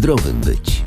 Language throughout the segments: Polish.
zdrowym być.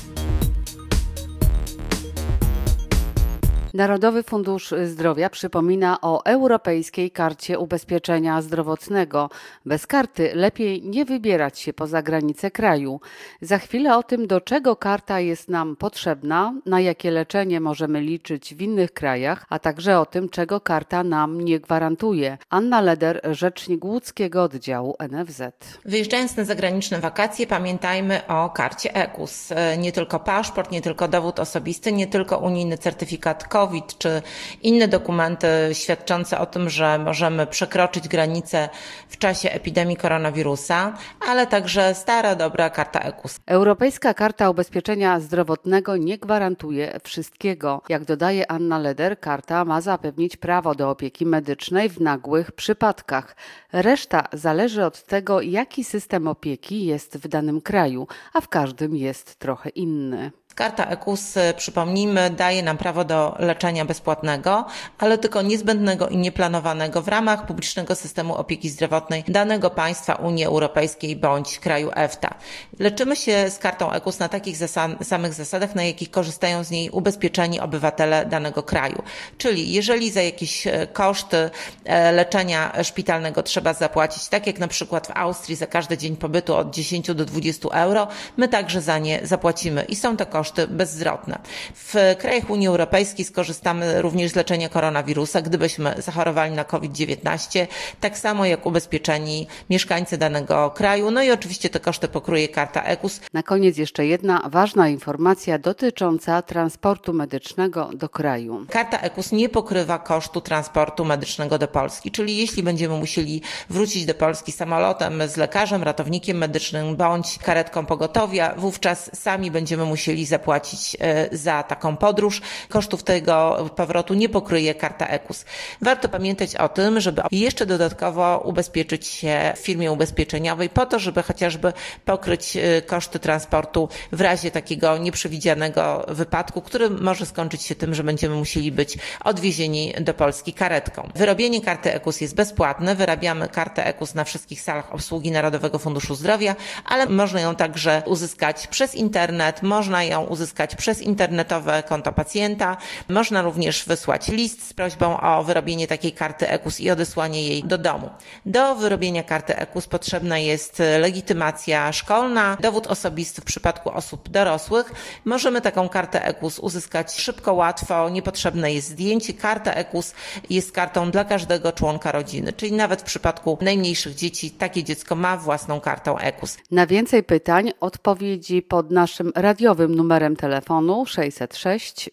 Narodowy Fundusz Zdrowia przypomina o Europejskiej Karcie Ubezpieczenia Zdrowotnego. Bez karty lepiej nie wybierać się poza granice kraju. Za chwilę o tym, do czego karta jest nam potrzebna, na jakie leczenie możemy liczyć w innych krajach, a także o tym, czego karta nam nie gwarantuje. Anna Leder, rzecznik łódzkiego oddziału NFZ. Wyjeżdżając na zagraniczne wakacje, pamiętajmy o karcie EKUS. Nie tylko paszport, nie tylko dowód osobisty, nie tylko unijny certyfikat COVID czy inne dokumenty świadczące o tym, że możemy przekroczyć granicę w czasie epidemii koronawirusa, ale także stara, dobra karta EKUS. Europejska Karta Ubezpieczenia Zdrowotnego nie gwarantuje wszystkiego. Jak dodaje Anna Leder, karta ma zapewnić prawo do opieki medycznej w nagłych przypadkach. Reszta zależy od tego, jaki system opieki jest w danym kraju, a w każdym jest trochę inny. Karta EKUS, przypomnijmy, daje nam prawo do leczenia bezpłatnego, ale tylko niezbędnego i nieplanowanego w ramach publicznego systemu opieki zdrowotnej danego państwa Unii Europejskiej bądź kraju EFTA. Leczymy się z kartą EKUS na takich samych zasadach, na jakich korzystają z niej ubezpieczeni obywatele danego kraju. Czyli jeżeli za jakieś koszty leczenia szpitalnego trzeba zapłacić, tak jak na przykład w Austrii za każdy dzień pobytu od 10 do 20 euro, my także za nie zapłacimy i są to koszty bezzwrotne. W krajach Unii Europejskiej skorzystamy również z leczenia koronawirusa, gdybyśmy zachorowali na COVID-19, tak samo jak ubezpieczeni mieszkańcy danego kraju. No i oczywiście te koszty pokryje karta EKUS. Na koniec jeszcze jedna ważna informacja dotycząca transportu medycznego do kraju. Karta EKUS nie pokrywa kosztu transportu medycznego do Polski, czyli jeśli będziemy musieli wrócić do Polski samolotem z lekarzem, ratownikiem medycznym bądź karetką pogotowia, wówczas sami będziemy musieli zapłacić za taką podróż. Kosztów tego powrotu nie pokryje karta EKUS. Warto pamiętać o tym, żeby jeszcze dodatkowo ubezpieczyć się w firmie ubezpieczeniowej po to, żeby chociażby pokryć koszty transportu w razie takiego nieprzewidzianego wypadku, który może skończyć się tym, że będziemy musieli być odwiezieni do Polski karetką. Wyrobienie karty EKUS jest bezpłatne. Wyrabiamy kartę EKUS na wszystkich salach obsługi Narodowego Funduszu Zdrowia, ale można ją także uzyskać przez internet, można ją uzyskać przez internetowe konto pacjenta. Można również wysłać list z prośbą o wyrobienie takiej karty EKUS i odesłanie jej do domu. Do wyrobienia karty EKUS potrzebna jest legitymacja szkolna, dowód osobisty w przypadku osób dorosłych. Możemy taką kartę EKUS uzyskać szybko, łatwo, niepotrzebne jest zdjęcie. Karta EKUS jest kartą dla każdego członka rodziny, czyli nawet w przypadku najmniejszych dzieci takie dziecko ma własną kartę EKUS. Na więcej pytań odpowiedzi pod naszym radiowym numerem telefonu 606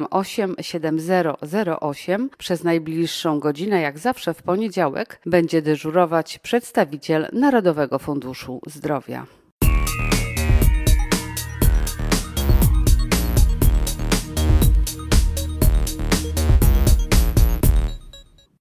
78 7008. Przez najbliższą godzinę, jak zawsze w poniedziałek, będzie dyżurować przedstawiciel Narodowego Funduszu Zdrowia.